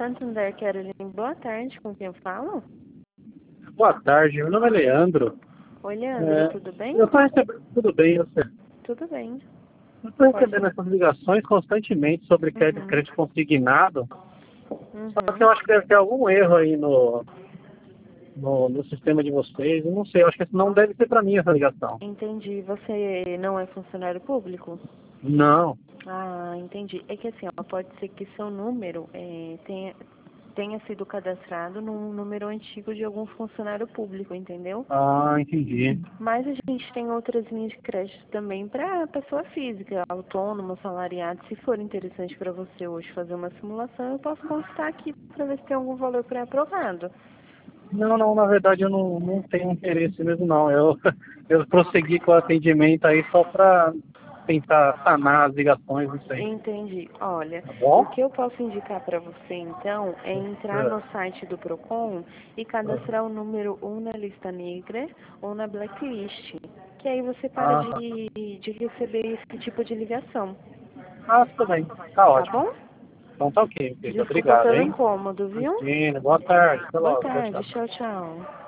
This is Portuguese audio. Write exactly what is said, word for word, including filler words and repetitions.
Santander, Caroline, boa tarde, com quem eu falo? Boa tarde, meu nome é Leandro. Oi, Leandro, É, tudo bem? eu estou recebendo, tudo bem, você? Tudo bem. Eu estou Pode. recebendo essas ligações constantemente sobre crédito, Uhum. crédito consignado, só que Uhum. eu acho que deve ter algum erro aí no, no, no sistema de vocês, eu não sei, eu acho que não deve ser para mim essa ligação. Entendi. Você não é funcionário público? Não. Ah, entendi. É que assim, ó, pode ser que seu número é, tenha, tenha sido cadastrado num número antigo de algum funcionário público, entendeu? Ah, entendi. Mas a gente tem outras linhas de crédito também para pessoa física, autônomo, salariado. Se for interessante para você hoje fazer uma simulação, eu posso consultar aqui para ver se tem algum valor pré-aprovado. Não, não, na verdade eu não, não tenho interesse mesmo não. Eu, eu prossegui com o atendimento aí só para tentar sanar as ligações, não sei. Entendi. Olha, Tá o bom? que eu posso indicar para você então é entrar no É. site do Procon e cadastrar o número um na lista negra ou na blacklist, que aí você para Ah, tá. de, de receber esse tipo de ligação, Ah, tudo bem. Tá tá ótimo. bom? Então tá ok, querido. Desculpa Obrigado, pelo hein? incômodo, viu? Imagina. Boa tarde. Até Boa logo. Tchau, tarde, tchau. tchau, tchau.